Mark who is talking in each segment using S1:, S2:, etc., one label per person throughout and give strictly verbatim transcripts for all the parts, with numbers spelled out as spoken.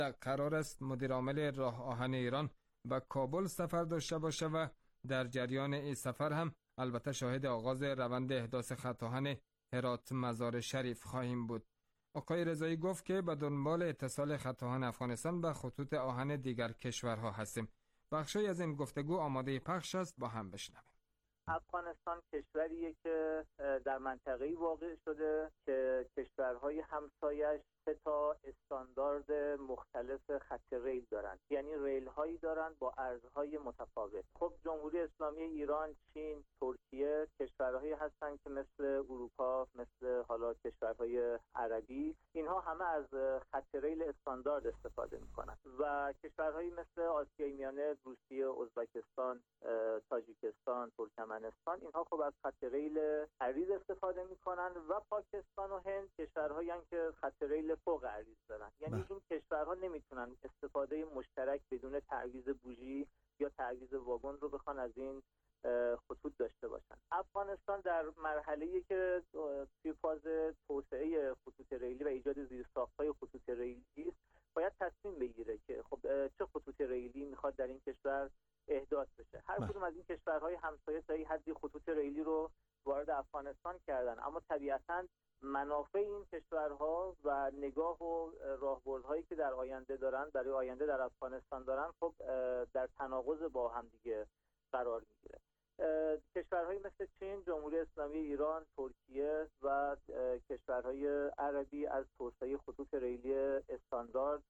S1: قرار است مدیر عامل راه آهن ایران به کابل سفر داشته باشه و در جریان این سفر هم البته شاهد آغاز روند احداث خط آهن هرات مزار شریف خواهیم بود. آقای رضایی گفت که به دنبال اتصال خط آهن افغانستان به خطوط آهن دیگر کشورها هستیم. بخشی از این گفتگو آماده پخش است، با هم بشنویم.
S2: افغانستان کشوریه که در منطقه‌ای واقع شده که کشورهای همسایش سه تا استاندارد مختلف خط ریل دارند، یعنی ریل هایی دارند با ارزهای متفاوت. خب جمهوری اسلامی ایران، چین، ترکیه کشورهایی هستند که مثل اروپا، مثل حالا کشورهای عربی، اینها همه از خط ریل استاندارد استفاده میکنند و کشورهایی مثل آسیای میانه، روسیه، ازبکستان، تاجیکستان، ترکمنستان، اینها خب از خط ریل عریض استفاده میکنن و پاکستان و هند کشورهایی هستند که خط ریل فوق عریض دارن. یعنی بله. این کشورها نمیتونن استفاده مشترک بدون تعویض بوژی یا تعویض واگن رو بخوان از این خطوط داشته باشن. افغانستان در مرحله‌ای که توی فاز توسعه خطوط ریلی و ایجاد زیرساخت‌های خطوط ریلی است، باید تصمیم بگیره که خب چه خطوط ریلی میخواد در این کشور احداث بشه. هر کدوم از این کشورهای همسایه تا حدی خطوط ریلی رو وارد افغانستان کردن، اما طبیعتاً منافع این کشورها و نگاه و راهبردهایی که در آینده دارن، برای آینده در افغانستان دارن، خب در تناقض با هم دیگه قرار میگیره. کشورهایی مثل چین، جمهوری اسلامی ایران، ترکیه و کشورهای عربی از توسعه خطوط ریلی استاندارد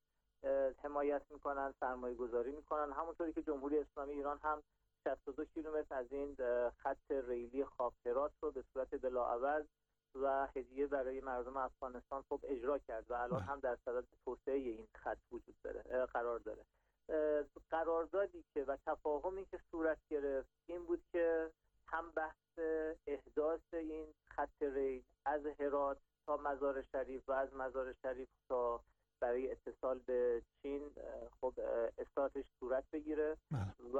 S2: حمایت میکنن، سرمایه گذاری میکنن، همونطوری که جمهوری اسلامی ایران هم شصت و دو کیلومتر از این خط ریلی خاک هرات رو به صورت بلاعوض و هدیه برای مردم افغانستان خب اجرا کرد و الان هم در صدد توسعه این خط وجود داره قرار داره. قراردادی که و تفاهمی که صورت گرفت این بود که هم بحث احداث این خط ریل از هرات تا مزار شریف و از مزار شریف تا برای اتصال به چین خب استارتش صورت بگیره و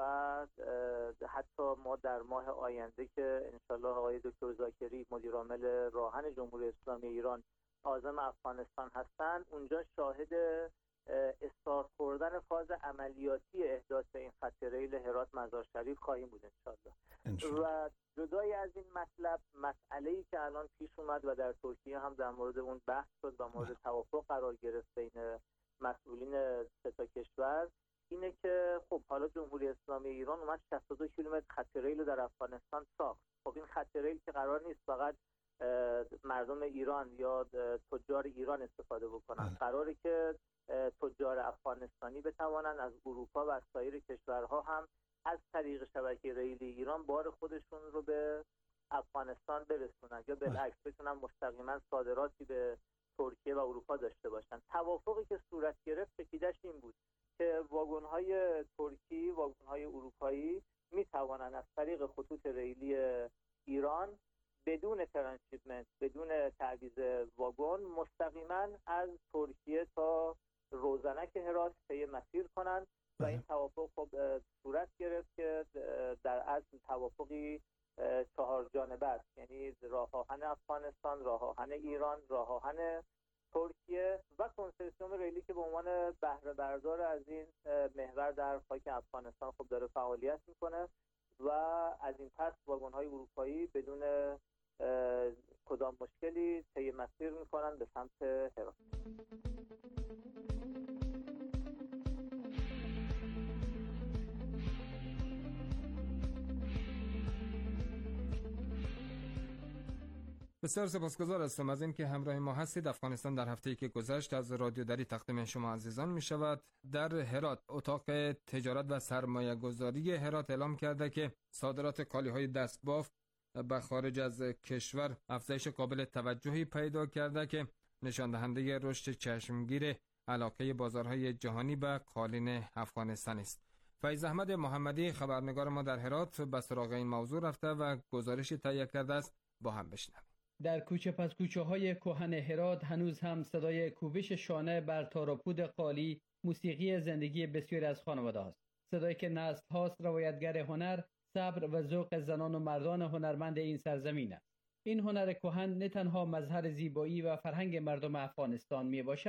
S2: حتی ما در ماه آینده که انشالله آقای دکتر زاکری مدیر عامل راهن جمهوری اسلامی ایران عازم افغانستان هستند، اونجا شاهد استارت خوردن فاز عملیاتی احداث این خط ریل هرات مزار شریف خواهیم بود انشالله. انشالله. و جدای از این مطلب، مسئله‌ای که الان پیش اومد و در ترکیه هم در مورد اون بحث شد و مورد توافق قرار گرفت بین مسئولین سه تا کشور، اینه که خب حالا جمهوری اسلامی ایران اومد شصت و دو کیلومتر خط ریل رو در افغانستان ساخت. خب این خط ریل که قرار نیست فقط مردم ایران یا تجار ایران استفاده بکنن، قراره که تجار افغانستانی بتوانن از اروپا و از سایر کشورها هم از طریق شبکه ریلی ایران بار خودشون رو به افغانستان برسونن یا بالعکس بتونن مستقیما صادراتی به ترکیه و اروپا داشته باشن. توافقی که صورت گرفت چکیدش این بود که واگن‌های ترکی، واگن‌های اروپایی میتوانن از طریق خطوط ریلی ایران بدون ترانسشیپمنت، بدون تعویض واگن، مستقیما از ترکیه تا روزنک هرات طی مسیر کنند و این توافق خب صورت گرفت که در اصل توافقی چهار جانبه است، یعنی راه آهن افغانستان، راه آهن ایران، راه آهن ترکیه و کنسرسیوم ریلی که به عنوان بهره بردار از این محور در خاک افغانستان خب داره فعالیت میکنه و از این پس واگن‌های اروپایی بدون کدام مشکلی طی مسیر میکنن به سمت هرات.
S1: بسیار سپاسگزار هستم از این که همراه ما هستید. افغانستان در هفته‌ای که گذشت از رادیو دری تقدیم شما عزیزان می شود. در هرات اتاق تجارت و سرمایه گذاری هرات اعلام کرده که صادرات کالیهای دستبافت به خارج از کشور افزایش قابل توجهی پیدا کرده که نشان دهنده رشد چشمگیر علاقه بازارهای جهانی به قالین افغانستان است. فیض احمد محمدی خبرنگار ما در هرات به سراغ این موضوع رفته و گزارشی تهیه کرده است، با هم بشنویم.
S3: در کوچه پس کوچه های کهن هرات هنوز هم صدای کوبش شانه بر تار و پود قالی موسیقی زندگی بسیاری از خانواده است. صدایی که نسل هاست روایتگر هنر، صبر و ذوق زنان و مردان هنرمند این سرزمین است. این هنر کهن نه تنها مظهر زیبایی و فرهنگ مردم افغانستان می باشد،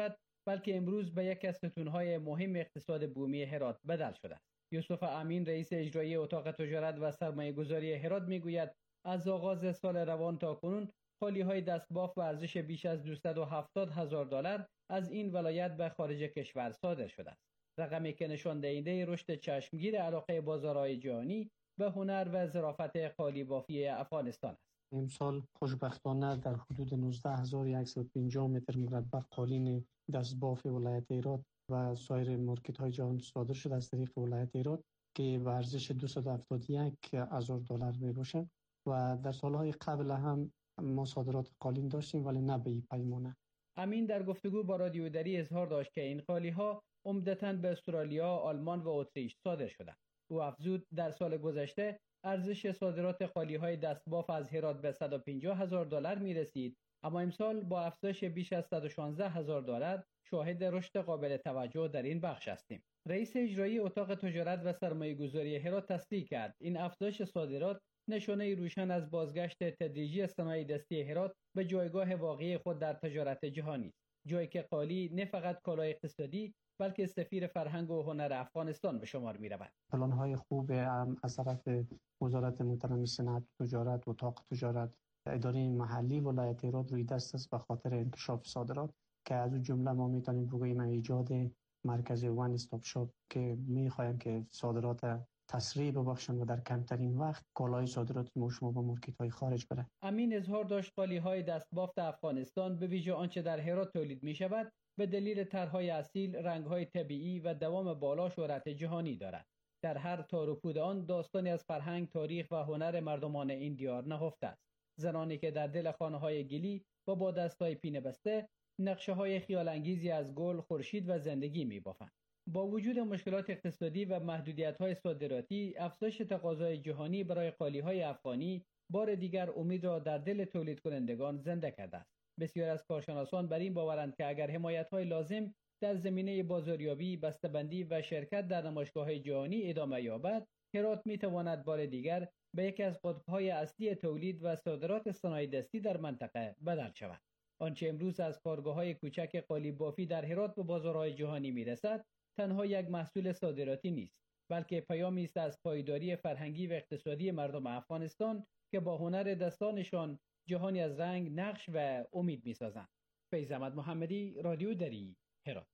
S3: بلکه امروز به یک از ستونهای مهم اقتصاد بومی هرات بدل شده است. یوسف امین رئیس اجرایی اتاق تجارت و سرمایه گذاری هرات میگوید از آغاز سال روان تا کنون خالی‌های دستباف به ارزش بیش از دویست و هفتاد هزار دلار از این ولایت به خارج کشور صادر شده است. رقمی که نشان دهنده رشد چشمگیر علاقه بازارهای جهانی به هنر و ظرافت قالی بافی افغانستان است.
S4: امسال خوشبختانه در حدود نوزده هزار و صد و پنجاه متر مربع قالین دستباف ولایت هرات و سایر مارکت های جهان صادر شده از طریق ولایت هرات که به ارزش دویست و هفتاد و یک هزار دلار می باشد و در سالهای قبل هم ما صادرات قالین داشتیم ولی نه به این پیمانه.
S3: امین در گفتگو با رادیو دری اظهار داشت که این قالی ها عمدتاً به استرالیا، آلمان و اتریش صادر شده. او افزود در سال گذشته ارزش صادرات قالی‌های دستباف از هرات به صد و پنجاه هزار دلار می رسید، اما امسال با افزایش بیش از صد و شانزده هزار دلار شاهد رشد قابل توجه در این بخش هستیم. رئیس اجرایی اتاق تجارت و سرمایه گذاری هرات تصدیق کرد این افزایش صادرات نشانه روشن از بازگشت تدریجی صنایع دستی هرات به جایگاه واقعی خود در تجارت جهانی است، جایی که قالی نه فقط کالای اقتصادی بلکه سفیر فرهنگ و هنر افغانستان به شمار می رود.
S4: پلان‌های خوب از طرف وزارت محترم صنعت و تجارت، اتاق تجارت، اداره محلی ولایت هرات روی دست است به خاطر انکشاف صادرات که از اون جمله ما میتونیم بگوییم ایجاد مرکز وان استاپ شاپ که میخوایم که صادرات تسریع ببخشند و در کمترین وقت کالای صادرات ما شما به مارکت‌های خارج بره.
S3: امین اظهار داشت قالی‌های دستبافت افغانستان به ویژه آنچه در هرات تولید می‌شود به دلیل طرح‌های اصیل، رنگ‌های طبیعی و دوام بالا شهرت جهانی دارد. در هر تار و پود آن داستانی از فرهنگ، تاریخ و هنر مردمان این دیار نهفته است. زنانی که در دل خانه‌های گلی و با دست‌های پینه بسته نقشه‌های خیال‌انگیزی از گل، خورشید و زندگی می‌بافند. با وجود مشکلات اقتصادی و محدودیت‌های صادراتی، افزایش تقاضای جهانی برای قالی‌های افغانی بار دیگر امید را در دل تولید کنندگان زنده کرده است. بسیار از کارشناسان بر این باورند که اگر حمایت‌های لازم در زمینه بازاریابی، بسته‌بندی و شرکت در نمایشگاه‌های جهانی ادامه یابد، هرات می‌تواند بار دیگر به یکی از قطب‌های اصلی تولید و صادرات صنایع دستی در منطقه بدل شود. آنچه امروز از کارگاه‌های کوچک قالی بافی در هرات به بازارهای جهانی می‌رسد، تنها یک محصول صادراتی نیست، بلکه پیامی است از پایداری فرهنگی و اقتصادی مردم افغانستان که با هنر دستانشان جهانی از رنگ، نقش و امید می‌سازند. فیض احمد محمدی، رادیو دری، هرات.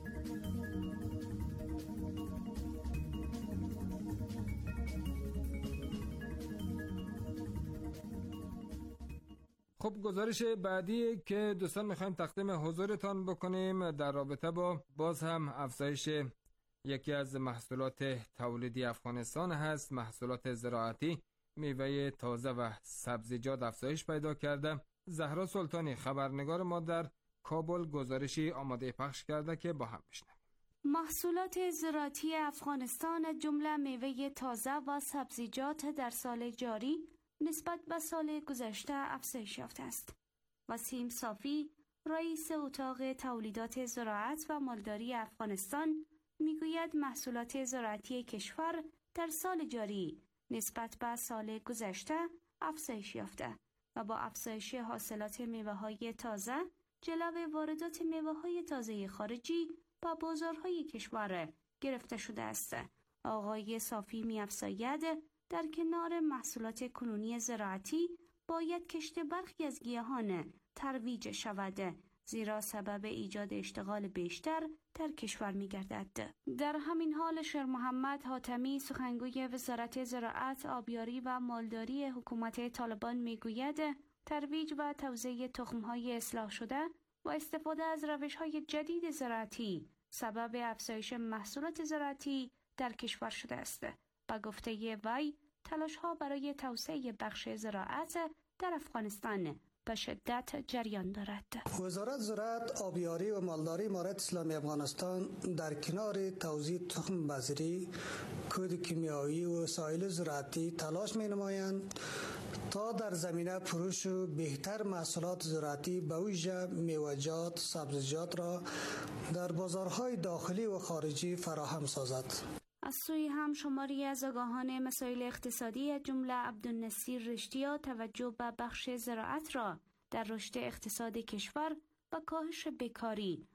S1: خب گزارش بعدی که دوستان میخوایم تقدیم حضورتان بکنیم در رابطه با باز هم افزایش یکی از محصولات تولیدی افغانستان هست. محصولات زراعتی، میوه تازه و سبزیجات افزایش پیدا کرده. زهرا سلطانی خبرنگار ما در کابل گزارشی آماده پخش کرده که با هم بشنویم.
S5: محصولات زراعتی افغانستان جمله میوه تازه و سبزیجات در سال جاری نسبت به سال گذشته افزایش یافته است. وسیم صافی، رئیس اتاق تولیدات زراعت و مالداری افغانستان میگوید محصولات زراعتی کشور در سال جاری نسبت به سال گذشته افزایش یافته و با افزایش حاصلات میوه‌های تازه جلو واردات میوه‌های تازه خارجی به بازارهای کشور گرفته شده است. آقای صافی می‌افزاید در کنار محصولات کنونی زراعتی باید کشت برخی از گیاهان ترویج شود، زیرا سبب ایجاد اشتغال بیشتر در کشور می گردد. در همین حال شیر محمد حاتمی سخنگوی وزارت زراعت، آبیاری و مالداری حکومت طالبان می گوید ترویج و توزیع تخم‌های اصلاح شده و استفاده از روش‌های جدید زراعتی سبب افزایش محصولات زراعتی در کشور شده است. با گفته وی تلاش‌ها برای توسعه بخش زراعت در افغانستان به شدت جریان دارد.
S6: وزارت زراعت، آبیاری و مالداری امارت اسلامی افغانستان در کنار توزیع تخم بذری، کود کیمیایی و وسایل زراعتی تلاش می‌نمایند تا در زمینه فروش و بهتر محصولات زراعتی به ویژه میوه‌جات، سبزیجات را در بازارهای داخلی و خارجی فراهم سازد.
S5: از سوی هم شماری از آگاهان مسائل اقتصادی جمله عبدالنصیر رشتیا توجه به بخش زراعت را در رشد اقتصاد کشور و کاهش بیکاری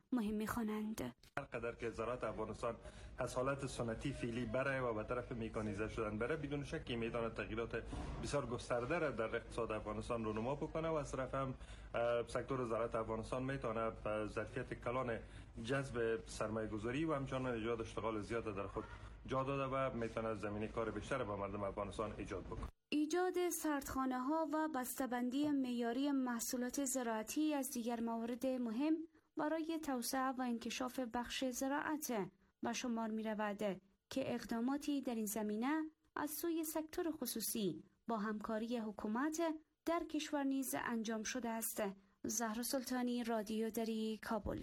S5: مهم می‌خوانند.
S7: هر قدر که زراعت افغانستان از حالت سنتی فعلی بره و به طرف مکانیزه شدن بره، بدون شک میتونه تغییرات بسیار گسترده را در اقتصاد افغانستان رونما بکنه و از طرف هم سکتور زراعت افغانستان میتونه ظرفیت کلان جذب سرمایه گذاری و همچنان ایجاد اشتغال زیاد در خود جا داده و میتونه زمینه کار بیشتر به مردم افغانستان ایجاد بکنه.
S5: ایجاد سردخانه ها و بسته‌بندی معیاری محصولات زراعتی از دیگر موارد مهم برای توسعه و انکشاف بخش زراعت به شمار می رود که اقداماتی در این زمینه از سوی سکتور خصوصی با همکاری حکومت در کشور نیز انجام شده است. زهرا سلطانی، رادیو دری، کابل.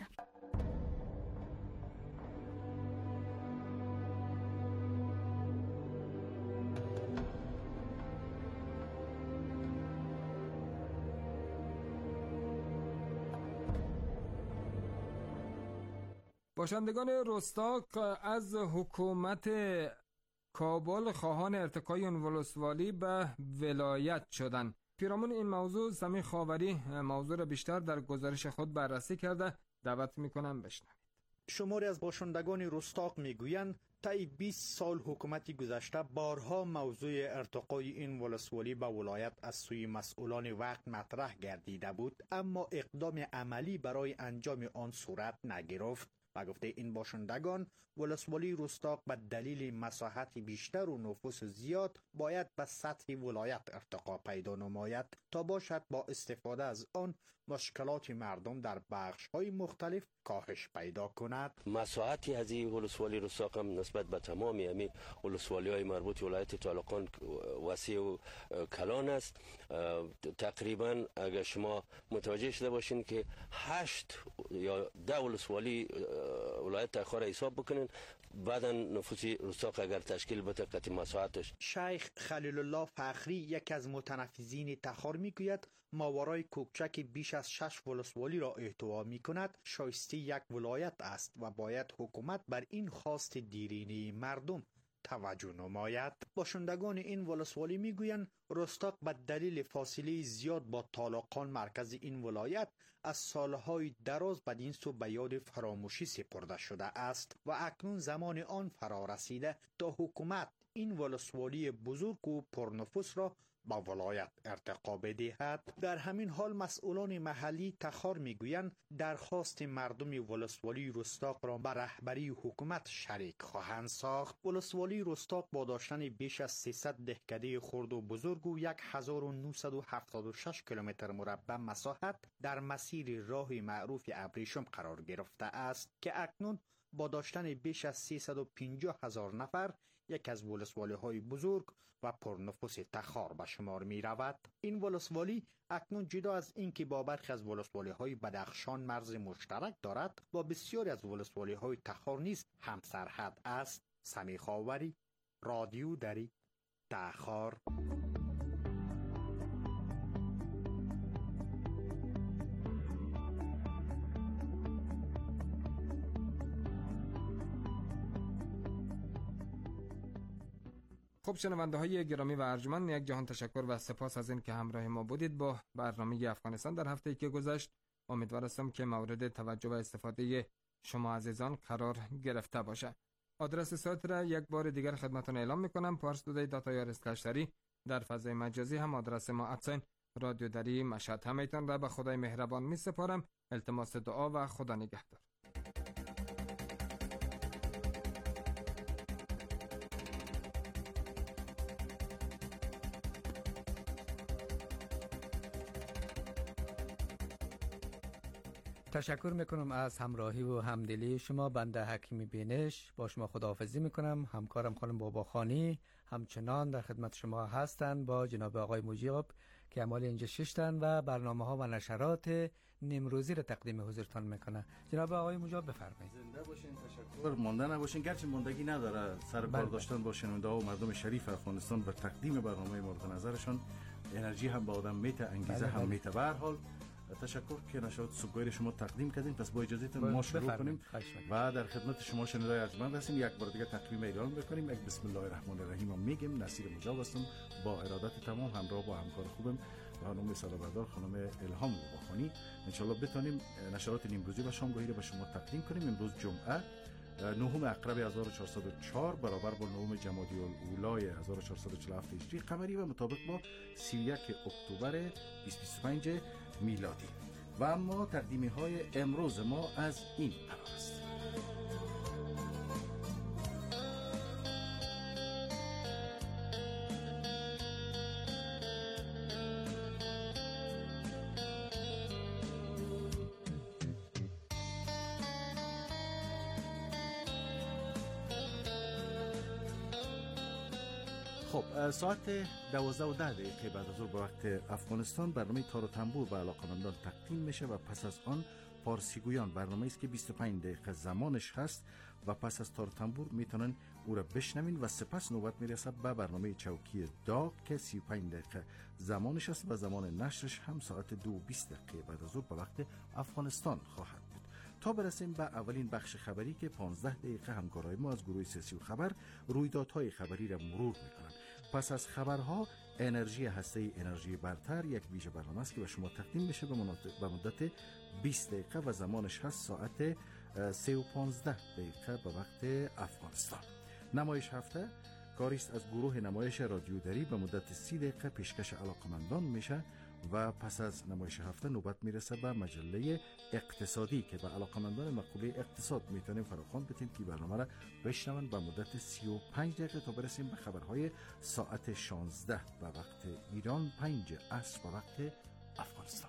S1: باشندگان رستاق از حکومت کابل خواهان ارتقای ولسوالی به ولایت شدند. پیرامون این موضوع سمیع خاوری موضوع را بیشتر در گزارش خود بررسی کرده. دعوت میکنم بشنوید.
S8: شماری از باشندگان رستاق میگویند طی بیست سال حکومت گذشته بارها موضوع ارتقای این ولسوالی به ولایت از سوی مسئولان وقت مطرح گردیده بود، اما اقدام عملی برای انجام آن صورت نگرفت. و گفته این باشندگان ولسوالی رستاق به دلیل مساحت بیشتر و نفوس زیاد باید به سطح ولایت ارتقا پیدا نماید تا باشد با استفاده از آن مشکلات مردم در بخش‌های مختلف کاهش پیدا کند.
S9: مساحتی از این ولسوالی رستاق هم نسبت به تمام همین ولسوالی‌های مربوط ولایت طالقان وسیع و کلان است. تقریبا اگر شما متوجه شده باشین که هشت یا ده ولسوالی ولایت تاخر حساب بکنین، بعدا نفوس رستاق اگر تشکیل بده قطع مساحتش.
S8: شیخ خلیل الله فخری یکی از متنفذین تاخر میگوید ماورای کوکچک بیش از شش ولسوالی را احتوا می کند شایسته یک ولایت است و باید حکومت بر این خواست دیرینه مردم توجه نماید. باشندگان این ولسوالی میگویند رستاق به دلیل فاصله زیاد با طالقان مرکز این ولایت از سالهای دراز بدین سو به یاد فراموشی سپرده شده است و اکنون زمان آن فرا رسیده تا حکومت این ولسوالی بزرگ و پرنفوس را با ولایت ارتقا بدهد. در همین حال مسئولان محلی تخار میگویند درخواست مردم ولسوالی رستاق را به رهبری حکومت شریک خواهند ساخت. ولسوالی رستاق با داشتن بیش از سیصد دهکده خرد و بزرگ و هزار و نهصد و هفتاد و شش کیلومتر مربع مساحت در مسیر راه معروف ابریشم قرار گرفته است که اکنون با داشتن بیش از سیصد و پنجاه هزار نفر یک از ولسوالی های بزرگ و پرنفوس تخار به شمار می رود. این ولسوالی اکنون جدا از اینکه با برخی از ولسوالی های بدخشان مرز مشترک دارد، با بسیاری از ولسوالی های تخار نیز هم سرحد است. سمیع خاوری، رادیو دری، تخار.
S1: خب شنونده های گرامی و ارجمند، یک جهان تشکر و سپاس از این که همراه ما بودید با برنامه افغانستان در هفته که گذشت. امیدوار هستم که مورد توجه و استفاده شما عزیزان قرار گرفته باشه. آدرس سایت را یک بار دیگر خدمتتون اعلام میکنم: پارس دودی دات آی آر اسلش دری. در فضای مجازی هم آدرس ما ادساین رادیو دری مشهد. همه‌تان را به خدای مهربان می سپارم. التماس دعا و خدا نگهدار.
S3: تشکر میکنم از همراهی و همدلی شما. بنده حکیمی بینش با شما خداحافظی میکنم. همکارم خانم باباخانی همچنان در خدمت شما هستند با جناب آقای مجیب که اعمال اینجا ششتن و برنامه ها و نشرات نیمروزی را تقدیم حضورتان میکنه. جناب آقای مجیب بفرمایید.
S10: زنده باشین، تشکر. مانده نباشین، گرچه ماندگی نداره، سر کار داشتن با شنونده ها و مردم شریف افغانستان بر تقدیم برنامه مورد نظرشان. انرژی هم با آدم میته، انگیزه هم میته. به هر حال تشکر که نشاط صبحگاهی شما تقدیم کردیم. پس با اجازهتون ما شروع کنیم و در خدمت شما شنوندگان ارجمند هستیم. یک بار دیگه تقویم اعلام بکنیم. یک بسم الله الرحمن الرحیم میگیم. نصیر مجاب هستم با ارادت تمام همراه با همکار خوبم خانم سالابردار، خانم الهام باخانی، انشالله بتونیم نشرات نیمروزی و شامگاهی رو به شما تقدیم کنیم. امروز جمعه نهم اقرب هزار و چهارصد و چهار برابر با نهم جمادی الاولی هزار و چهارصد و چهل و هفت هجری قمری و مطابق با سی و یک اکتبر بیست بیست و پنج میلادی. و اما تقدیمی های امروز ما از این قرار است. خب ساعت دوازده و ده دقیقه بعد از ظهر به وقت افغانستان برنامه تار و تنبور به علاقه‌مندان تقدیم میشه و پس از آن پارسیگویان برنامه است که بیست و پنج دقیقه زمانش هست و پس از تار و تنبور میتونن او را بشنوین و سپس نوبت میرسه به برنامه چوکی داغ که سی و پنج دقیقه زمانش است و زمان نشرش هم ساعت دو و بیست دقیقه بعد از ظهر به وقت افغانستان خواهد بود. تا برسیم به اولین بخش خبری که پانزده دقیقه همکارای ما از گروه سیاسی و خبر رویدادهای خبری را مرور میکنن. پس از خبرها انرژی هسته‌ای انرژی برتر یک ویژه برنامه است که به شما تقدیم میشه به مدت بیست دقیقه و زمانش هست ساعت سه و پانزده دقیقه به وقت افغانستان. نمایش هفته کاریست از گروه نمایش رادیو دری به مدت سی دقیقه پیشکش علاقمندان میشه و پس از نمایش هفته نوبت میرسه به مجله اقتصادی که به علاقمندان مقوله اقتصاد میتونیم فراخوان بدیم که برنامه را بشنون به مدت سی و پنج دقیقه تا برسیم به خبرهای ساعت شانزده به وقت ایران، پنج عصر به وقت افغانستان.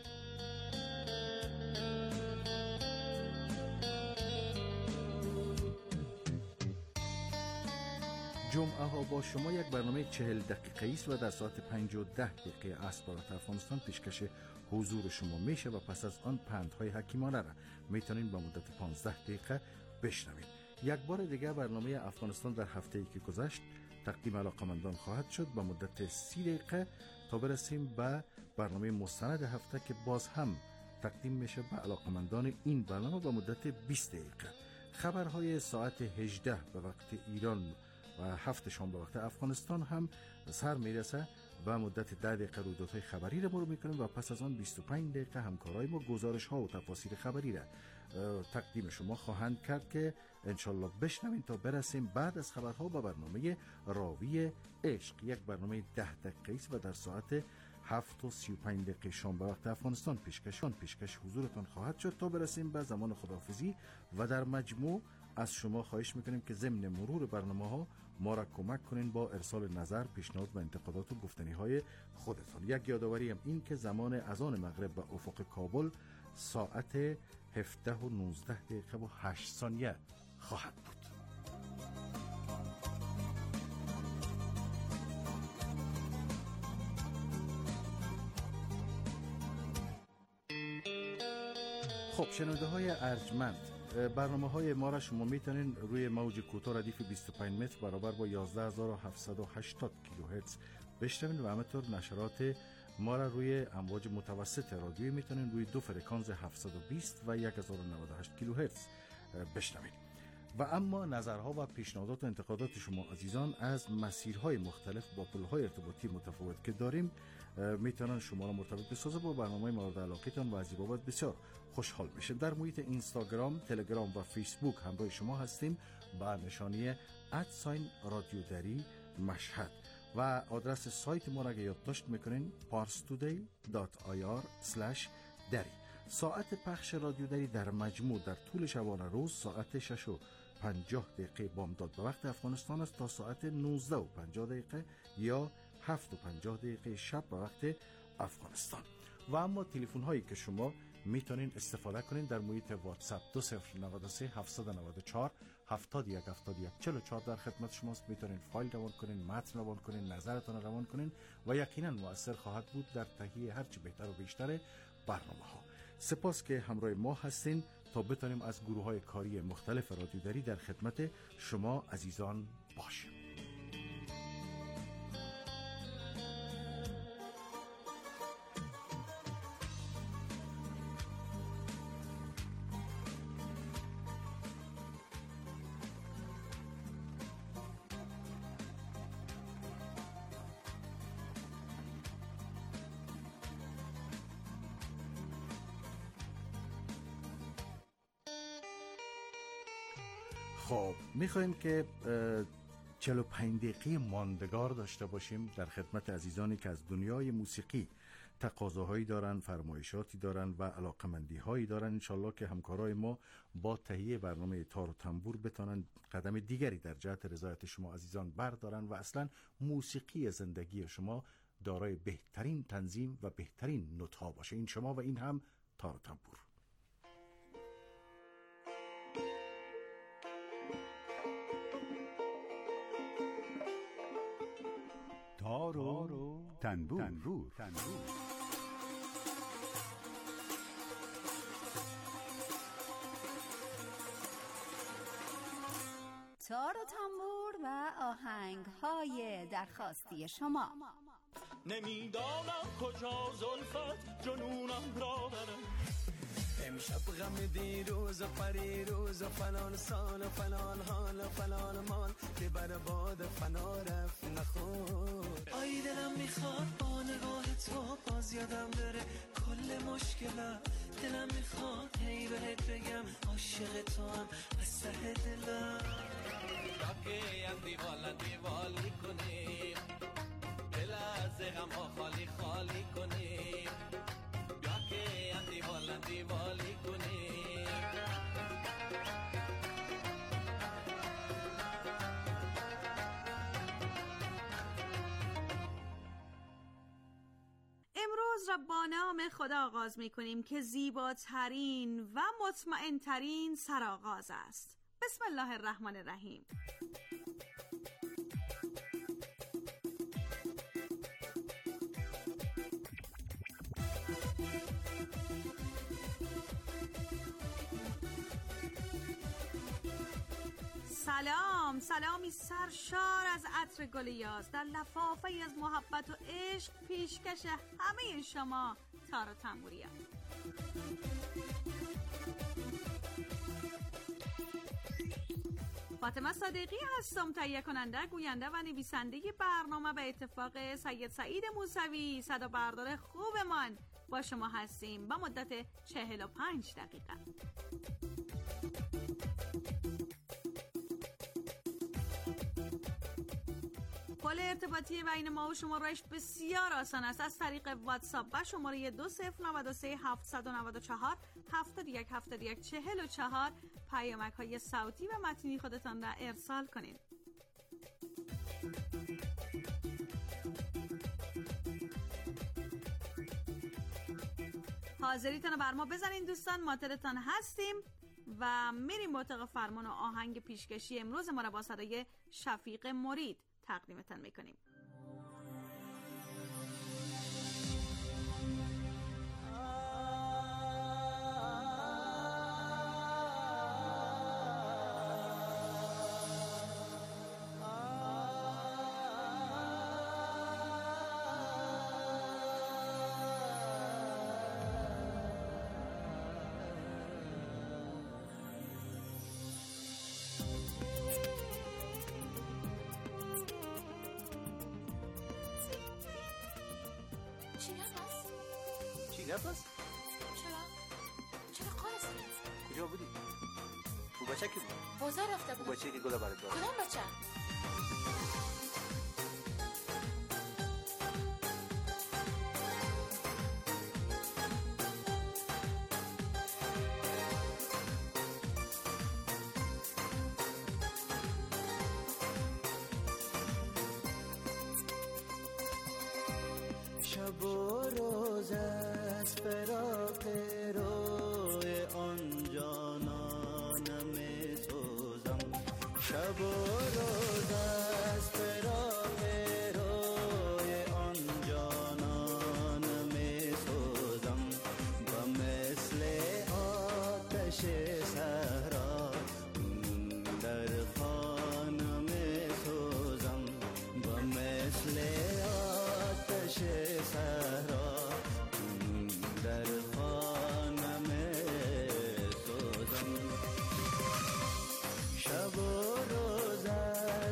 S10: جمعه ها با شما یک برنامه چهل دقیقه است و در ساعت پنج و ده دقیقه عصر برات افغانستان پیشکش حضور شما میشه و پس از آن پندهای حکیمانه را میتونین به مدت پانزده دقیقه بشنوید. یک بار دیگه برنامه افغانستان در هفته ای که گذشت تقدیم علاقمندان خواهد شد به مدت سی دقیقه تا برسیم به برنامه مستند هفته که باز هم تقدیم میشه به علاقمندان این برنامه به مدت بیست دقیقه. خبرهای ساعت هجده به وقت ایران و هفت شام به وقت افغانستان هم سر میرسه و مدت ده دقیقه رویدادهای خبری را مرور میکنیم و پس از آن بیست و پنج دقیقه همکارای ما گزارش ها و تفاصیل خبری را تقدیم شما خواهند کرد که انشالله بشنوین تا برسیم بعد از خبرها به برنامه راوی عشق، یک برنامه ده دقیقه است و در ساعت هفت و سی و پنج دقیقه شام به وقت افغانستان پیشکشان پیشکش حضورتان خواهد شد تا برسیم به زمان خداحافظی و در مجموع از شما خواهش میکنیم که ضمن مرور برنامه ها ما را کمک کنین با ارسال نظر، پیشنهاد و انتقادات و گفتنی های خودتان. یک یادآوری هم این که زمان اذان مغرب به افق کابل ساعت هفده و نوزده دقیقه و هشت ثانیه خواهد بود. خب شنونده های ارجمند، برنامه های ما را شما میتونین روی موج کوتاه ردیف بیست و پنج متر برابر با یازده هزار و هفتصد و هشتاد کیلوهرتز بشنوین و همینطور نشرات ما را روی امواج متوسط رادیویی میتونین روی دو فرکانس هفتصد و بیست و هزار و نود و هشت کیلوهرتز بشنوین. و اما نظرها و پیشنهادات و انتقادات شما عزیزان از مسیرهای مختلف با پلهای ارتباطی متفاوت که داریم میتونن شما را مرتبط بسازه با برنامه مورد علاقتان و از این بابت بسیار خوشحال میشیم. در محیط اینستاگرام، تلگرام و فیسبوک همراه شما هستیم با نشانی ادساین رادیو دری مشهد و آدرس سایت ما را اگه یادداشت میکنین پارس تودی دات آی آر اسلش دری. ساعت پخش رادیو دری در مجموع در طول شبانه روز ساعت شش و پنجاه دقیقه بامداد به وقت افغانستان است تا ساعت نوزده و پنجاه دقیقه یا هفت و پنجاه دقیقه شب به وقت افغانستان. و اما تلفن هایی که شما میتونین استفاده کنین در محیط واتساپ دو صفر نود و سه هفتصد و نود و چهار هفتاد و یک هفتاد و یک چهل و چهار در خدمت شماست. میتونین فایل روان کنین، متن روان کنین، نظرتون روان کنین و یقینا مؤثر خواهد بود در تهیه هرچی بهتر و بیشتر برنامه ها. سپاس که همراه ما هستین تا بتونیم از گروه های کاری مختلف رادیو دری در خدمت شما عزیزان باشیم. خب میخوایم که چهل و پنج دقیقه ماندگار داشته باشیم در خدمت عزیزانی که از دنیای موسیقی تقاضاهایی دارن، فرمایشاتی دارن و علاقمندی هایی دارن. انشالله که همکارای ما با تهیه برنامه تار و تنبور بتونن قدم دیگری در جهت رضایت شما عزیزان بردارن و اصلا موسیقی زندگی شما دارای بهترین تنظیم و بهترین نوت ها باشه. این شما و این هم تار و تنبور.
S11: تار و تنبور, تنبور. تنبور.
S12: تار و تنبور و آهنگ های درخواستی شما.
S13: نمیدانم کجا زلفت جنونم را بره، امشب غم دیروز و پریروز و فلان سال و فلان حال و فلان مال که بر باد فنا رفت نخور. آی دلم میخواد با نگاه تو باز یادم بره کل مشکلم، دلم میخواد هی بهت بگم عاشق تو هم از ته دلم. راکه هم دیوالا دیوالی کنیم، دل از غم ها خالی خالی کنیم، بیا که هم دیوالا دیوالی کنیم.
S14: امروز را با نام خدا آغاز می کنیم که زیباترین و مطمئنترین سرآغاز است. بسم الله الرحمن الرحیم. سلام، سلامی سرشار از عطر گل یاس در لفافه از محبت و عشق پیشکش همه شما تار و تنبوریا. فاطمه صادقی هستم، تهیه کننده، گوینده و نویسنده برنامه. به اتفاق سید سعید موسوی صدا بردار خوبمان با شما هستیم با مدت چهل و پنج دقیقه. پل ارتباطی بین ما و شما رایش بسیار آسان است. از طریق واتساپ با شماره دو صفر نه سه هفت نه چهار هفت یک هفت یک چهل و چهار پیامک های صوتی و متنی خودتان را ارسال کنید. حاضریتان بر ما بزنین دوستان، ماطرتان هستیم و میریم با اتاق فرمان و آهنگ پیشکشی امروز ما را با صدای شفیق مرید تقدیمتان میکنیم.
S15: نفس؟
S16: چرا؟ چرا قارسی؟
S15: کجا بودی؟ او بچه که بود؟
S16: بازار رفته بودم.
S15: او بچه که گله برد دار؟
S16: کدام بچه؟
S13: شب و روز از فراق روی آن جانانم می سوزم، شب و روز از فراق روی آن جانانم می سوزم، و مثل آتش صحرا در خانه می سوزم، و مثل آتش صحرا در خانم سوزم. شب و روز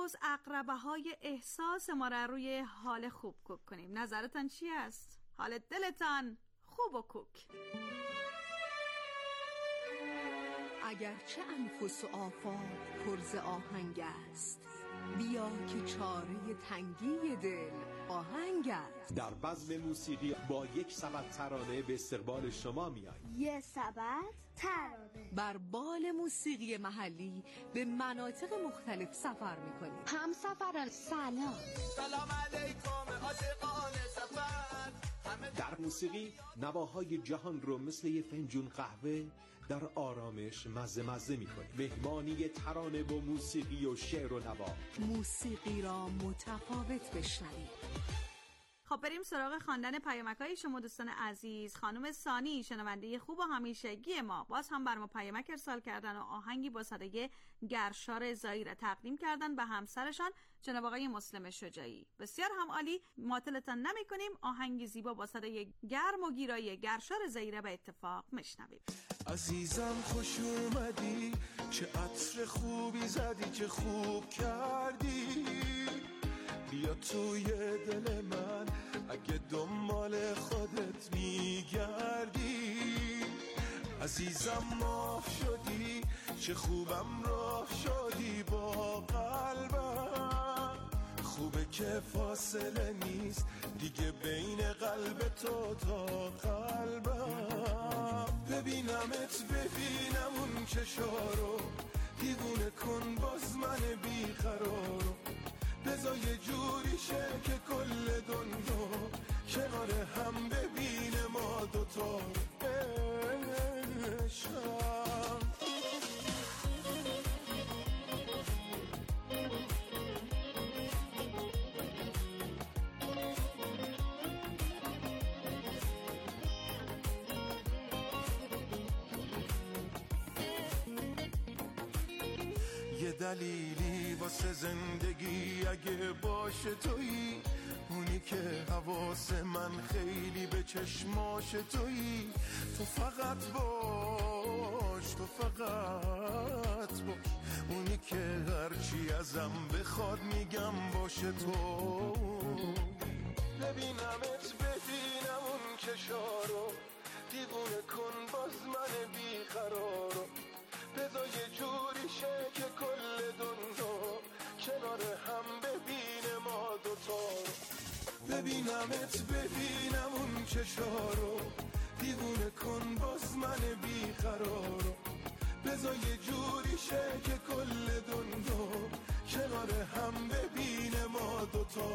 S14: امروز عقربه های احساس ما را روی حال خوب کوک کنیم. نظرتان چی است؟ حال دلتان خوب و کوک.
S17: اگرچه انفس و آفاق پر ز آهنگ است، بیا که چاره تنگی دل آهنگ است.
S18: در بزم موسیقی با یک سبد ترانه به استقبال شما میاییم.
S19: یک سبد ترانه
S17: بر بال موسیقی محلی به مناطق مختلف سفر میکنیم.
S19: هم سفران سلام
S13: سلام علیکم عاشقان سفر.
S18: در موسیقی نواهای جهان رو مثل یه فنجون قهوه در آرامش مزه مزه میکنیم. مهمانی ترانه با موسیقی و شعر و نوا.
S17: موسیقی را متفاوت بشنویم.
S14: خب بریم سراغ خواندن پیامک‌های شما دوستان عزیز. خانم سانی شنونده خوب و همیشگی ما باز هم بر ما پیامک ارسال کردن و آهنگی با صدای گرشار زایی را تقدیم کردن به همسرشان جناب آقای مسلم شجاعی. بسیار هم عالی، معطلتان نمی‌کنیم. آهنگی زیبا با صدای گرم و گیرایی گرشار زایی را به اتفاق میشنویم.
S13: عزیزم خوش اومدی، چه عطر خوبی زدی، چه خوب کردی. بیا توی دل من اگه دنبال خودت میگردی. عزیزم ماه شدی، چه خوبم راه شدی با قلبم. خوبه که فاصله نیست دیگه بین قلب تو تا قلبم. ببینمت ببینم اون چشارو، دیوونه کن باز من بیقرارو. بذار یه جوری شه که کل دنیا کنار هم ببینه ما دوتا عشقم. یه دلیلی واسه زندگی اگه باشه تویی، اونی که حواس من خیلی به چشماش تویی. تو فقط باش، تو فقط باش، اونی که هرچی ازم بخواد میگم باشه تو. ببینمت ببینم اون چشارو، دیوونه کن باز من بیقرارو. بذار یه جوری شه که کل دنیا کنار هم ببینه ما دوتا. ببینمت ببینم اون چشارو، دیوونه کن باز من بیقرارو. بذار یه جوری شه که کل دنیا کنار هم ببینه ما دوتا.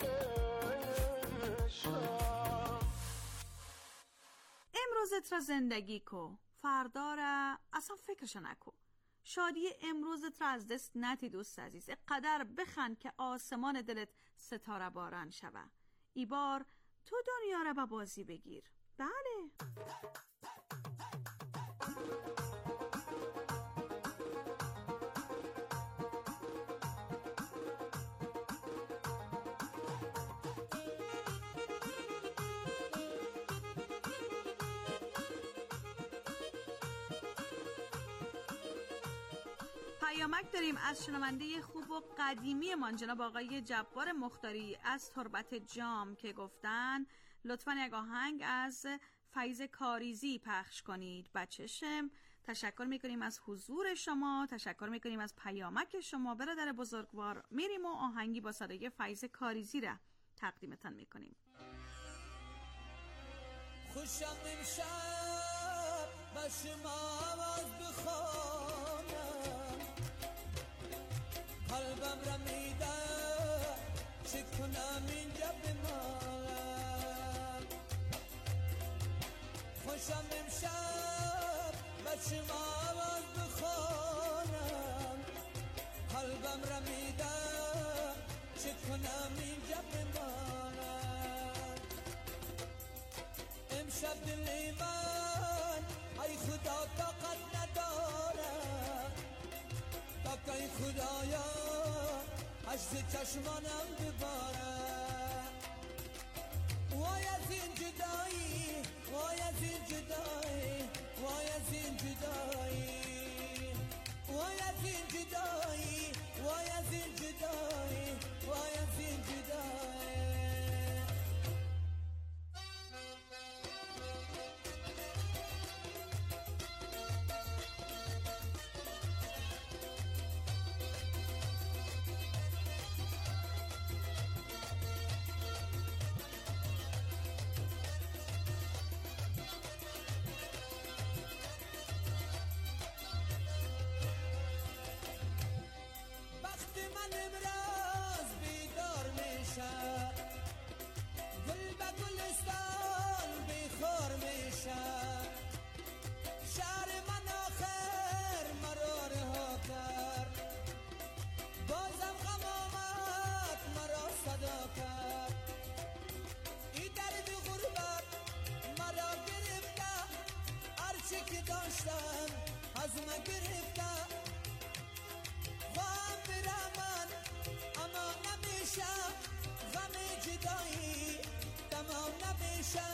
S14: امروزت را زندگی کو، فردا را اصلا فکرش نکو. شادی امروزت را از دست نتی دوست عزیز. قدر بخند که آسمان دلت ستاره باران شوه. ای بار تو دنیا را با بازی بگیر. بله پیامک داریم از شنونده خوب و قدیمی من جناب آقای جبار مختاری از تربت جام که گفتن لطفاً یک آهنگ از فیض کاریزی پخش کنید. بچه‌شم تشکر میکنیم از حضور شما، تشکر میکنیم از پیامک شما برادر بزرگوار. میریم و آهنگی با صدای فیض کاریزی را تقدیمتان میکنیم.
S13: خوشم امشب بشم آواز بخوانم، قلبم را میده چه کنم اینجا بمانم. خوشم امشب بشم آواز بخوانم، قلبم را میده چه کنم اینجا بمانم. امشب دل من ای خدا طاقت ندارم، تا ای خدایا اشک چشمانم ببارم. وای از این جدایی، وای از این جدایی، وای از این جدایی، وای از این جدایی، وای از این جدایی. امراض بیدار میشه، گل به گلستان بیخار میشه. شهر من آخر مرا رها کرد، بازم غم آمد مرا صدا کرد. این درد غربت مرا گرفته، هرچی که داشتم از من گرفته. غم برا من اما نمیشه، غم جدایی تمام نمیشه.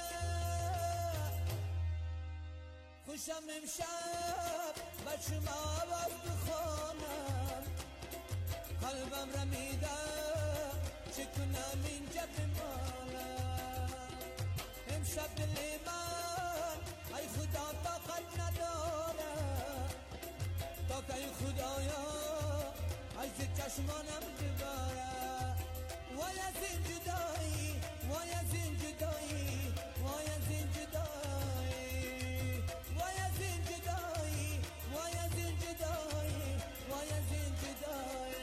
S13: خوشم امشب بچه ما آواز بخونم، قلبم رمیده چه کنم اینجا بمانم. امشب دل من ای خدا طاقت نداره، تا که ای خدایا ای ز چشمانم بباره. وای از این جدایی، وای از این جدایی، وای از این جدایی، وای از این جدایی، وای از این جدایی، وای از این جدایی.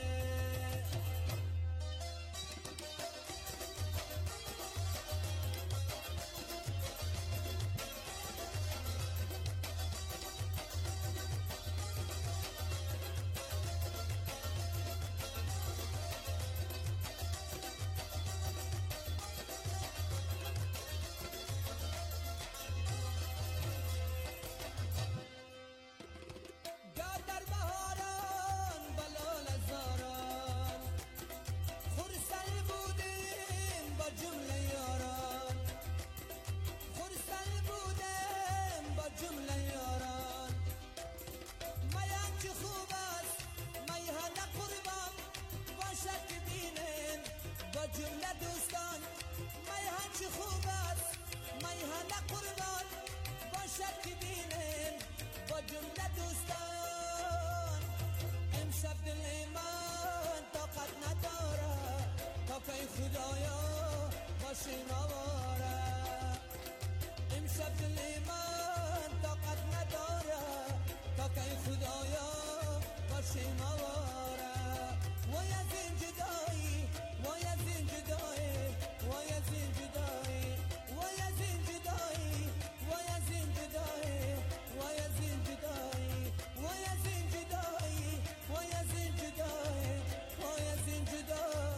S13: جمله دوستان میهن چه خوب است، میهن قربان باشد که بینن با جمله دوستان. امشب دل من طاقت نداره، تا که خدایا باشیم آواره. امشب دل من طاقت نداره، تا که خدایا باشیم آواره. وای از این جدایی، وای از این جدایی، وای از این جدایی، وای از این جدایی، وای از این جدایی، وای از این جدایی، وای از این جدایی، وای از این جدایی، وای از این جدایی.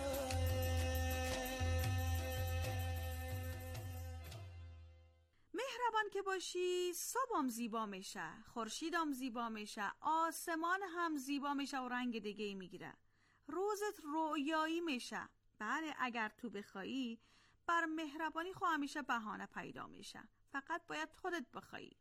S14: مهربان که باشی صبحم زیبا میشه، خورشیدم زیبا میشه، آسمان هم زیبا میشه و رنگ دیگه ای میگیره. روزت رویایی میشه. بله اگر تو بخوایی بر مهربانی خو همیشه بهانه پیدا میشه، فقط باید خودت بخوایی.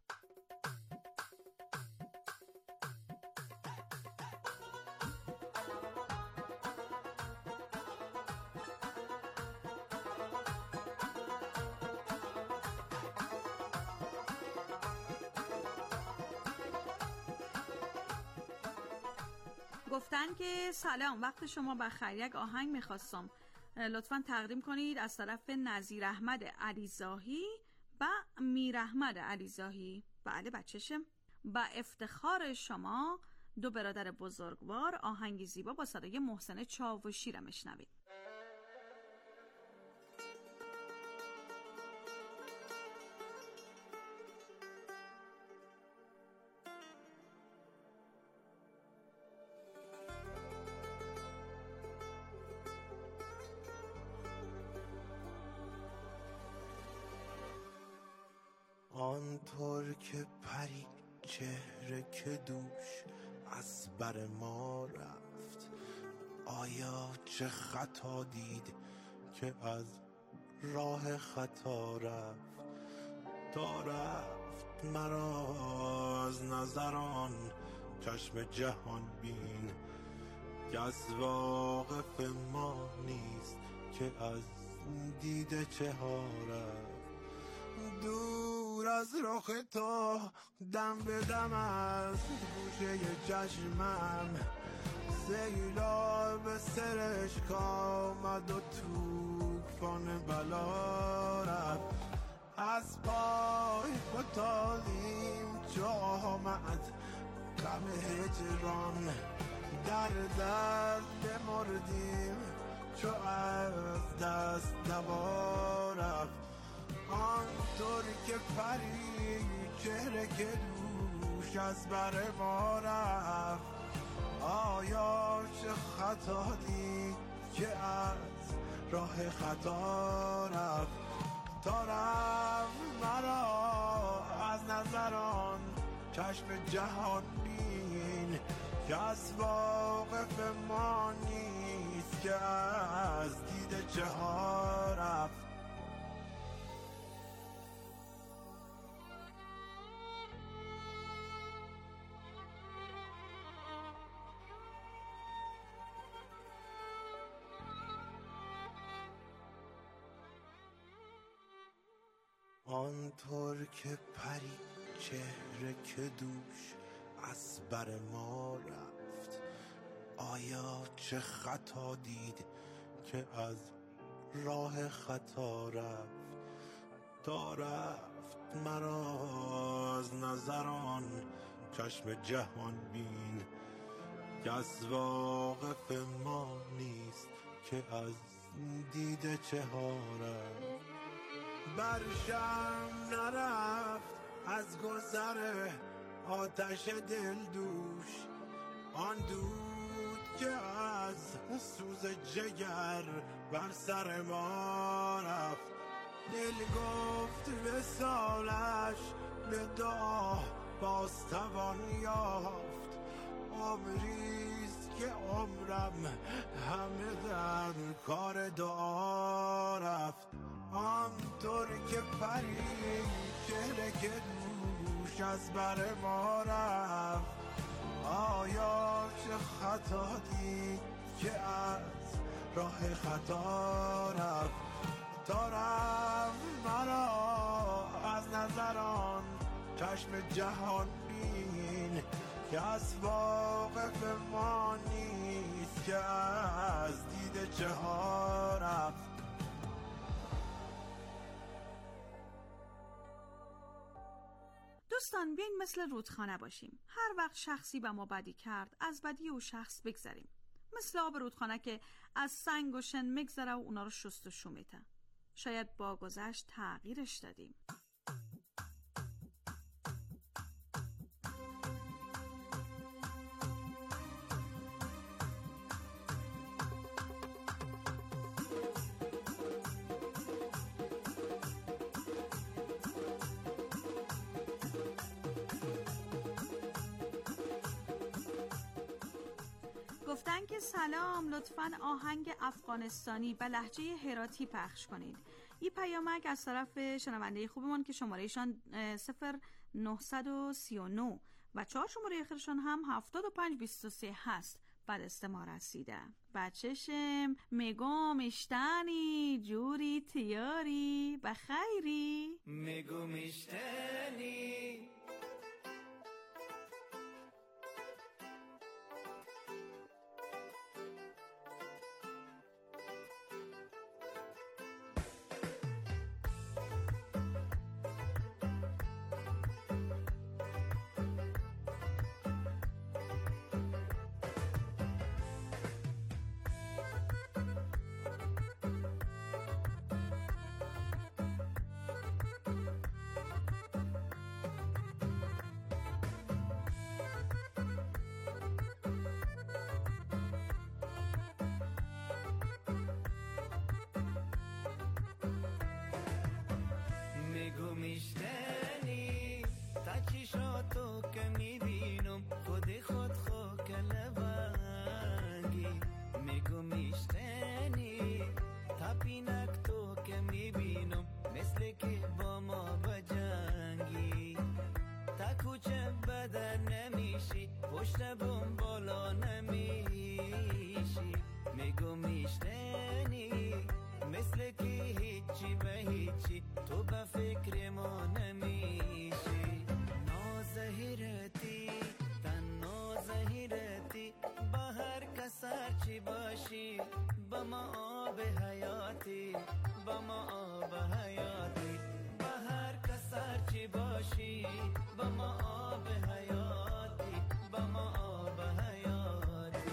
S14: گفتن که سلام، وقت شما بخیر، یک آهنگ میخواستم لطفاً تقدیم کنید از طرف نظیر احمد علیزاهی و میر احمد علیزاهی. بله بچه‌شم، با افتخار شما دو برادر بزرگوار آهنگی زیبا با صدای محسن چاوشی را میشنوید.
S20: آنطور که پری چهره که دوش از بر ما رفت، آیا چه خطا دید که از راه خطا رفت؟ تا رفت مرا از نظران چشم جهان بین، که از واقف ما نیست که از دیده چه ها رفت. دور از رخ تو دم به دم از گوشه چشمم، سیلاب سرش کامد و توفان بلا رفت. از پای فتادیم چه آمد غم هجران، در درد بمردیم چو از دست دوا رفت. آنطور که پری چهره که دوش از بر ما رفت. آیا چه خطا دید که از راه خطا رفت. تا رفت مرا از نظران چشم جهان بین که از واقف ما نیست که از دید چه ها رفت. آنطور که پری چهره که دوش از بر ما رفت. آیا چه خطا دید که از راه خطا رفت. تا رفت مرا از نظران چشم جهان بین که از واقف ما نیست که از دیده چه ها رفت. برشم نرفت از گذر آتش دل دوش. آن دود که از سوز جگر بر سر ما رفت. دل گفت وصالش به دعا باز توان یافت. عمریست که عمرم همه در کار دعا رفت. آنطور که پری چهره که دوش از بر ما رفت. آیا چه خطا دید که از راه خطا رفت. تا رفت مرا از نظران چشم جهان بین که از واقف ما نیست که از دید چه ها رفت.
S14: دوستان بیاین مثل رودخانه باشیم. هر وقت شخصی به ما بدی کرد از بدی او شخص بگذریم. مثل آب رودخانه که از سنگ و شن میگذره و اونا رو شست و شو میته. شاید با گذشت تغییرش دادیم. گفتن که سلام، لطفاً آهنگ افغانستانی به لهجه هراتی پخش کنید. این پیامک از طرف شنونده خوبمون که شمارهشان صفر نهصد و سی و نه و چهار شماره آخرشان هم هفتاد و پنج بیست و سه هست بعد از ما رسیده. بچشم میگم اشتانی جوری تیاری بخیری
S13: میگم اشتانی میشتنی تا چشاتو که میبینم خود خود خو کلبنگی. میگو میشتنی تا پینک تو که میبینم مثل که با ما بجنگی. تا کوچه بدن نمیشی پشت بوم بالا نمیشی. میگو میشتنی مثل که هیچی به هیچی تو به فکر ما نمیشی. نازهیرتی تن نازهیرتی با هر کسر چی باشی با ما آب حیاتی با ما آب حیاتی. با هر کسر چی باشی با ما آب حیاتی با ما آب حیاتی.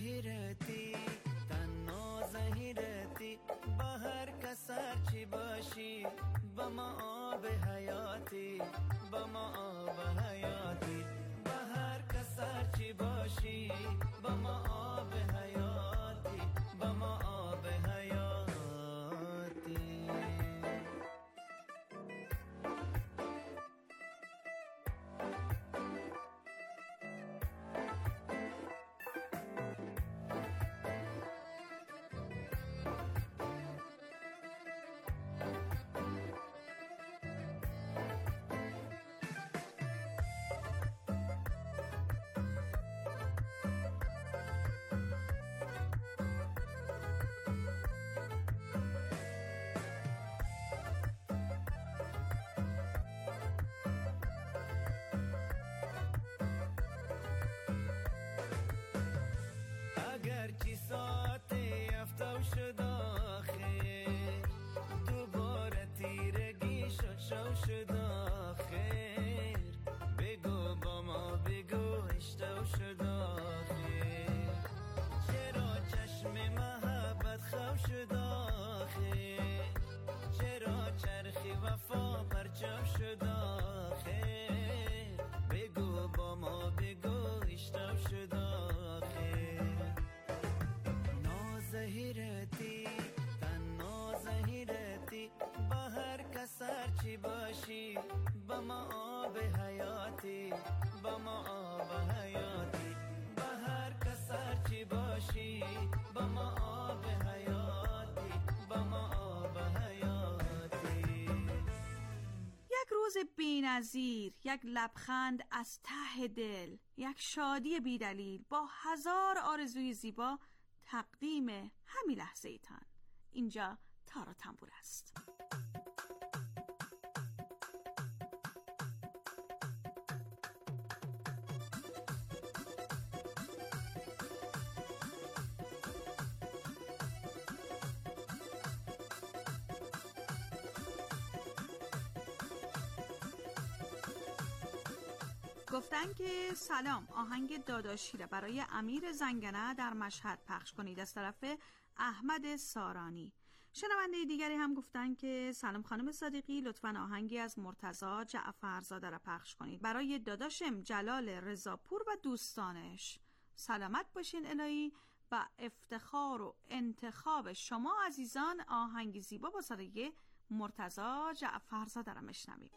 S13: زهیرتی تنها زهیرتی با هر کس هرچی باشی با ما آب حیاتی با ما آب حیاتی با هر کس هرچی باشی با ما آب حیاتی با ما آب حیاتی. اگرچه ساعت یفتو شد آخر دوباره تیرگی شد شو شد آخر بگو با ما بگو اشتو شد آخر چرا چشم محبت خو شد آخر چرا چرخی وفا پرچم شد آخر بگو با ما بگو اشتو شد آخر. زهیرتی تنها زهیرتی با هر کس هرچی باشی با ما آب حیاتی با ما آب حیاتی با هر کس هرچی باشی با ما آب حیاتی با ما آب حیاتی.
S14: یک روز بی‌نظیر، یک لبخند از ته دل، یک شادی بی‌دلیل با هزار آرزوی زیبا تقدیم همین لحظه ایتان. اینجا تار و تنبور است. گفتن که سلام، آهنگ داداشی را برای امیر زنگنه در مشهد پخش کنید از طرف احمد سارانی. شنونده دیگری هم گفتن که سلام خانم صادقی، لطفاً آهنگی از مرتضی جعفرزاده را پخش کنید برای داداشم جلال رضاپور و دوستانش. سلامت باشین الهی و افتخار و انتخاب شما عزیزان. آهنگ زیبا با صدای مرتضی جعفرزاده را میشنویم.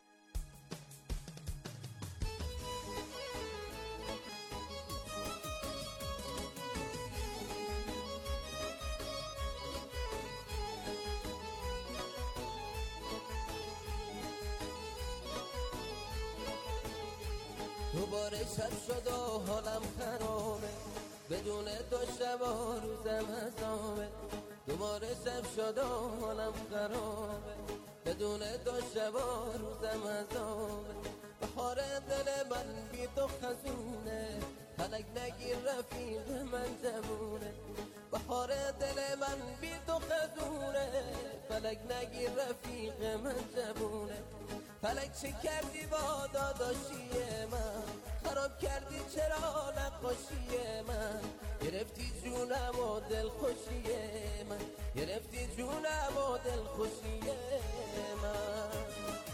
S21: دوباره شب شد و حالم خرابه بدون تو شب و روزم حسابه. دوباره شب شد و حالم خرابه بدون تو شب و روزم حسابه. بهار دل من بی تو خزونه فلک نگیر رفیق من جمونه. بهار دل من بی تو خزونه فلک نگیر رفیق من جمونه. فلک چه کردی با داداشی من خراب کردی چرا نقاشی من. گرفتی جونم و دل خوشی من گرفتی جونم و دل خوشی من.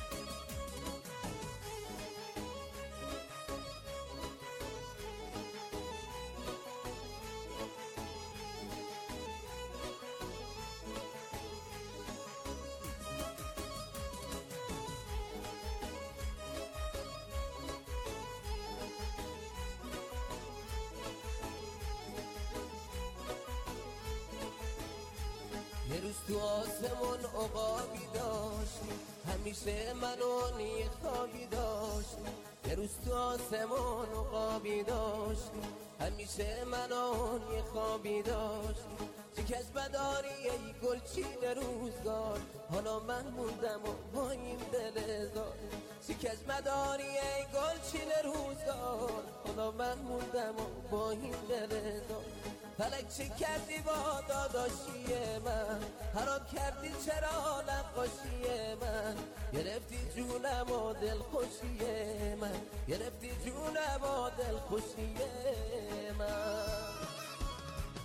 S21: یه روز تو آسمون عقابی داشتی همیشه منو نیخوابی داشتی. یه روز تو آسمون عقابی داشتی همیشه منو نیخوابی داشتی. چکش بداری ای گلچین روزگار حالا من موندم و با این دل زار. چکش بداری ای گلچین روزگار حالا من موندم و با این دل زار. فلک چه کردی با داداشی من خراب کردی چرا نقاشی من. گرفتی جونم و دل خوشی من گرفتی جونم و دل خوشی من.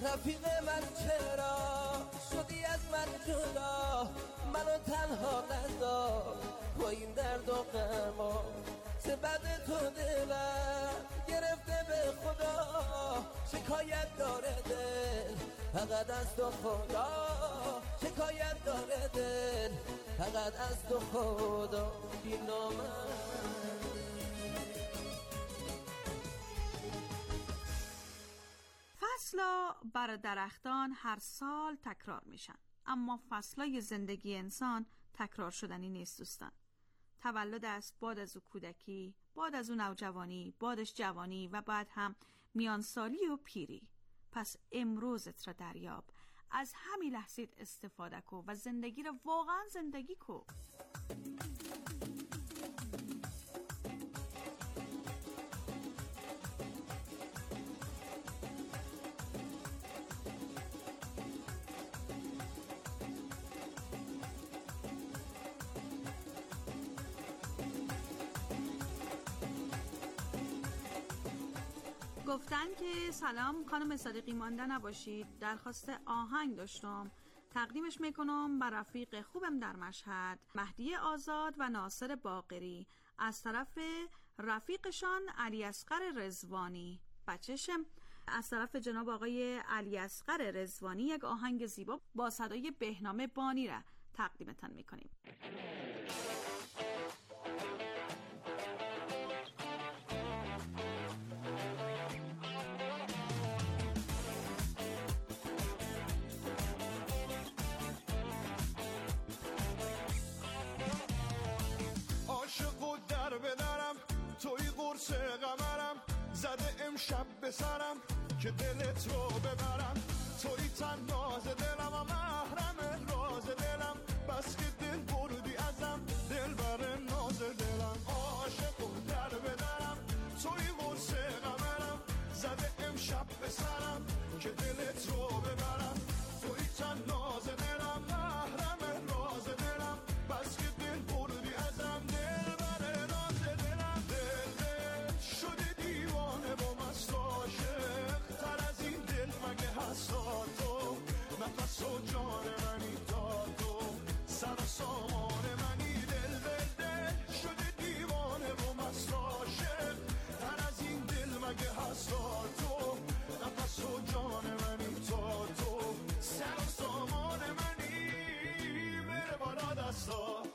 S21: رفیق من چرا شدی از من جدا، منو تنها نذار با این درد و غما، سبب تو دلم گرفته به خدا، شکایت داره دل فقط از تو خدا، شکایت داره دل فقط از تو خدا. بینا من
S14: فصلا برای درختان هر سال تکرار میشن، اما فصلای زندگی انسان تکرار شدنی نیست دوستان. تولد است، بعد از او کودکی، بعد از او نوجوانی، بعدش جوانی و بعد هم میانسالی و پیری. پس امروزت را دریاب، از همین لحظه استفاده کو و زندگی را واقعا زندگی کو. گفتن که سلام خانم صادقی، مانده نباشید، درخواست آهنگ داشتم، تقدیمش میکنم بر رفیق خوبم در مشهد، مهدی آزاد و ناصر باقری، از طرف رفیقشان علی اصغر رضوانی. بچه‌شم از طرف جناب آقای علی اصغر رضوانی یک آهنگ زیبا با صدای بهنام بانی را تقدیمتان میکنیم.
S2: زده امشب به سرم که دلت رو ببرم، توی تناز دلم و محرم راز دلم، بس که دل بردی ازم دل بر ناز دلم، عاشق و در بدرم توی قرص قمرم، زده امشب به سرم که دلت رو ببرم، توی تناز دلم محرم راز دلم، بس که دل بردی ازم دل بر ناز دلم، دل دل شده دیوانه با مست عاشق، تر از این دل مگه هستا تو، نفس و جان منی تا تو، سر و سامان منی، دل دل دل شده دیوانه با مست عاشق، تر از این دل مگه هستا تو، نفس و جان منی تا تو، سر و سامان منی، بره بالا دستا.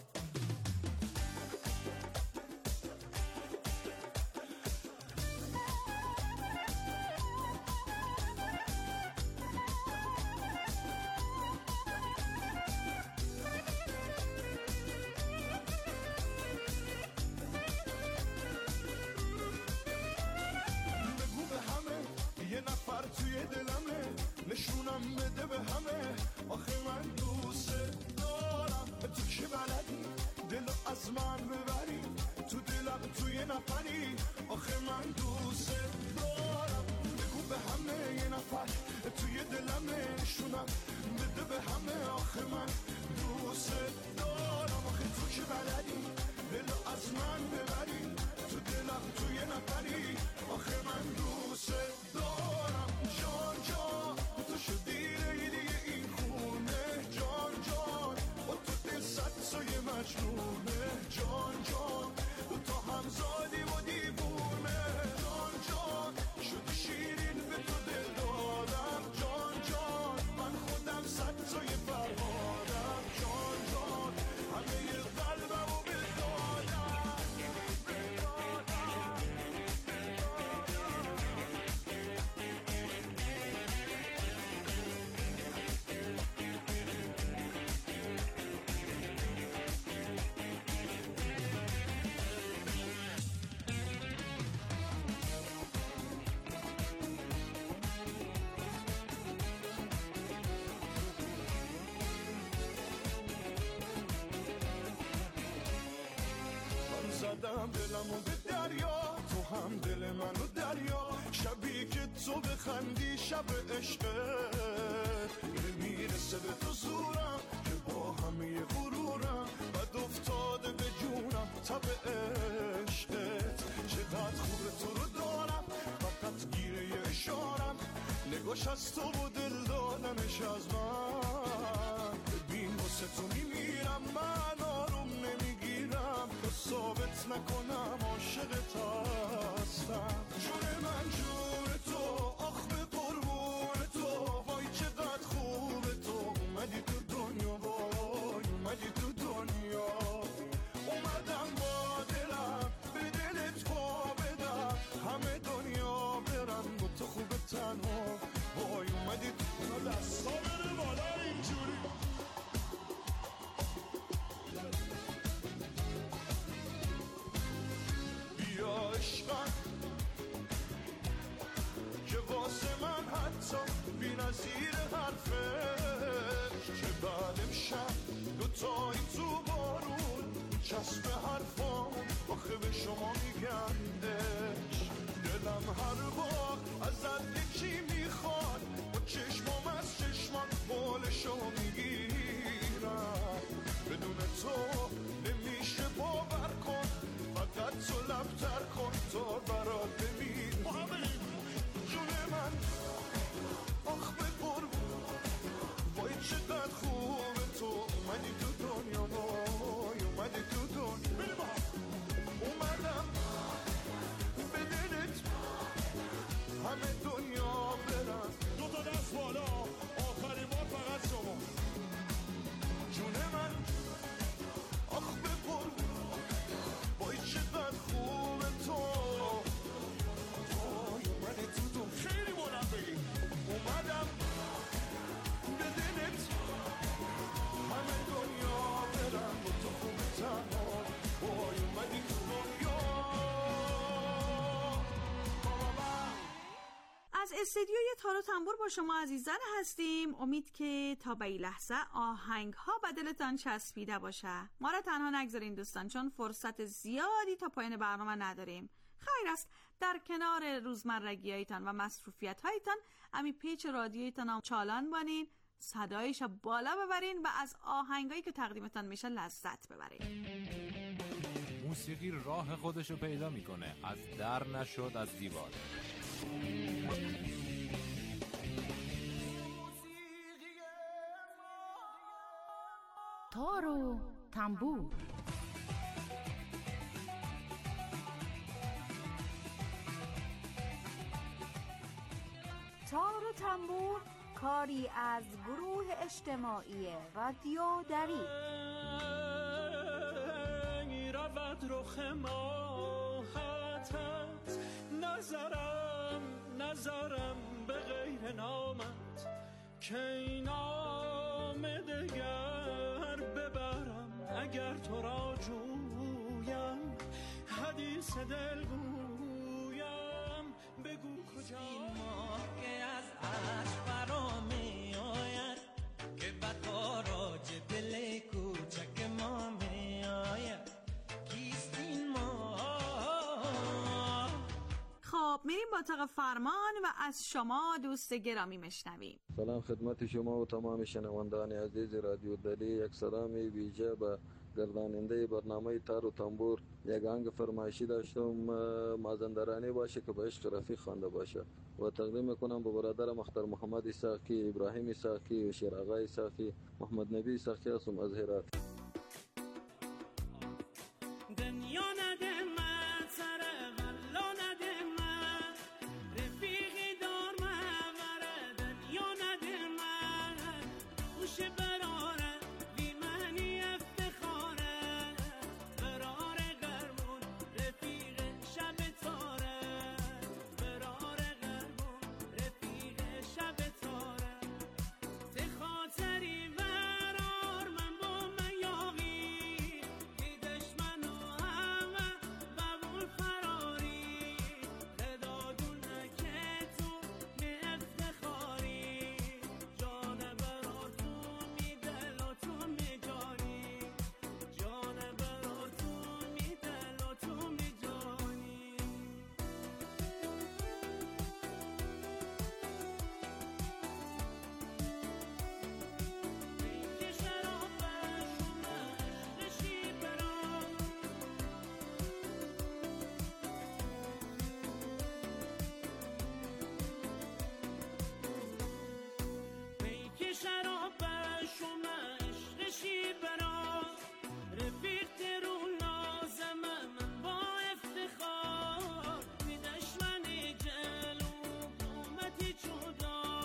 S2: نفر توی دلمه نشونم بده به همه، آخه من دوست دارم، تو که بلدی دلو از من ببری، تو دلم توی نفری، آخه من دوست دارم، بگو به همه یه نفر توی دلمه نشونم بده به همه، آخه من دوست دارم، آخه تو که بلدی دلو از من ببری، تو دلم توی نفری، آخه من دوست دارم، جان جان تو شدی ریدی این خونه، جان جان و تو دل صد سوی مجنونه، جان جان تو همزادی و دیوونه، جان جان شدی شیرین به تو دل دادم، جان جان من خودم صد سوی فرهادم، جان جان همه قلبم و زدم دلمو به دریا، تو هم دل منو دریا، شبی که تو بخندی شب عشقت، میرسه به تو زورم که با همه غرورم، بد افتاده به جونم تب عشقت، چقدر خوب تو رو دارم، فقط گیره اشارم، نگاش از تو و دل دادنش از من. ببین واسه تو میمیرم، من آروم نمیگیرم تا ثابت نکنم عاشقت هستم. جون من جون تو، آخ به قربون تو، وای چقدر خوبه تو. اومدی تو دنیا، وای اومدی تو دنیا. اومدم با دلم به دلت پا بدم، همه دنیا برن با تو خوبه تنها. وای اومدی تو دستا بره بالا اینجوری. بیا عشقم که واسه من حتی بی نظیر حرفش، که بعد امشب دوتایی تو بارون چسب حرفامون آخه به شما میگم عشق. دلم هر بار ازت یکی میخواد، با چشمام از چشمات بالشو میگیرم. بدون تو نمیشه باور کن، فقط تو لبتر کن تا برات بمیرم. جون من آخ به قربون، وای چقدر خوبه تو. اومدی تو دنیا، وای اومدی تو دنیا. اومدم به دلت همه دنیا برن. دو تا دست بالا، آخرین بار فقط شما. جون من آخ به قربون، وای چقدر خوبه تو. وای اومدی تو دنیا. خیلی بلند بگی. اومدم به دلت همه دنیا برن با تو خوبه تنها. وای اومدی تو دنیا.
S14: از استدیوی تار و تنبور با شما عزیزان هستیم. امید که تا به این لحظه آهنگ ها به دلتان چسبیده باشه. ما را تنها نگذارین دوستان، چون فرصت زیادی تا پایان برنامه نداریم. خیر است در کنار روزمرگی هایتان و مصروفیت هایتان امی پیچ رادیویتان هم چالان بانین، صدایش بالا ببرین و از آهنگایی که تقدیمتان میشه لذت ببرین.
S4: موسیقی راه خودشو پیدا میکنه، از در نشد از دیوار.
S22: تار و تنبور.
S12: تار و تنبور کاری از گروه اجتماعی رادیو دری.
S13: رود رخ ماهتت، نظرم نظرم به غیر نامت، که این نام دگر ببرم. اگر تو را جویم حدیث دل گویم، بگو کجا این ماه که از عشق فرا می آید، که به تاراج دل کوچک ما می آید.
S14: خب میریم با اتاق فرمان و از شما دوست گرامی مشنویم.
S23: سلام خدمت شما و تمام شنوندگان عزیز رادیو دری. یک سلام ویژه به گرداننده برنامه تار و تنبور. یک آهنگ فرمایشی داشتم، مازندرانی باشه که به عشق رفیق خوانده باشه و تقدیم میکنم به برادر مختار محمد اسحاقی، ابراهیم اسحاقی و شیر آقا اسحاقی، محمد نبی اسحاقی هستم از هرات.